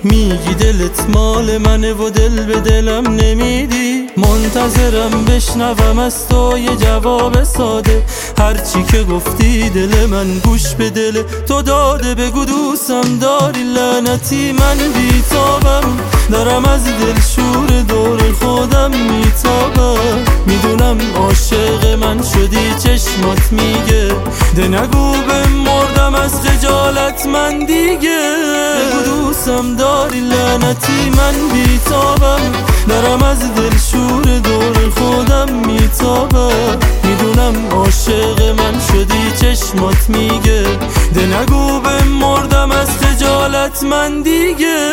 میگی دلت مال منه و دل به دلم نمیدی. منتظرم بشنوم از تو یه جواب ساده، هرچی که گفتی دل من گوش به دل تو داده. بگو دوستم داری لعنتی من بیتابم، دارم از دل شور دور خودم میتابم. میدونم عاشق من شدی چشمات میگه، ده نگو بمردم از خجالت من دیگه. بگو دوستم داری لعنتی من بیتابم، دارم از دل شور دور خودم میتابم. میدونم عاشق من شدی چشمات میگه، ده نگو بمردم از خجالت من دیگه.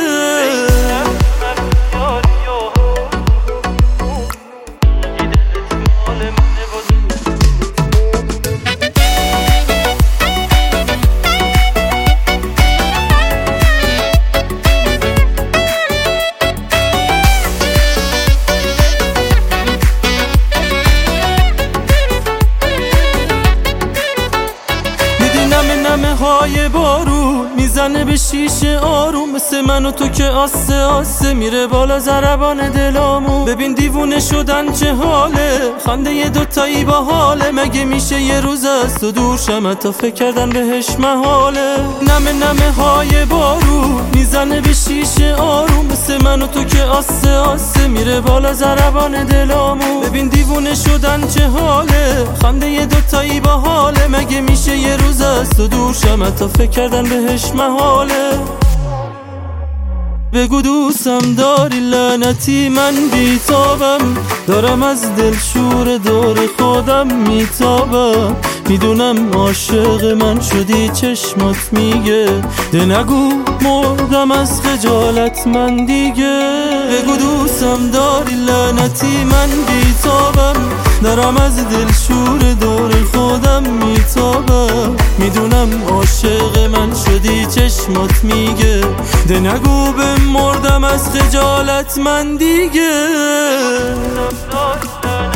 نمه های بارون میزنه به شیشه آروم، مثل من و تو که آسه آسه میره بالا ضربان دلامون. ببین دیوونه شدن چه حاله، خنده یه دوتایی با حاله. مگه میشه یه روز از تو دور شم حتی فکر کردن بهش محاله. نمه های بارون میزنه به شیشه آروم، مثل من و تو که آسه آسه میره بالا ضربان دلامون. ببین دیوونه شدن چه حاله، خنده یه دوتایی با حاله. مگه میشه یه روز از تو دور شم حتی فکر کردن بهش محاله. بگو دوستم داری لعنتی من بیتابم، دارم از دل شور دور خودم میتابم. میدونم عاشق من شدی چشمات میگه، ده نگو مردم از خجالت من دیگه. بگو دوستم داری لعنتی من بیتابم، دارم از دل شور دور خودم میتابم. میدونم عاشق من شدی چشمات میگه، ده نگو بمردم از خجالت من دیگه.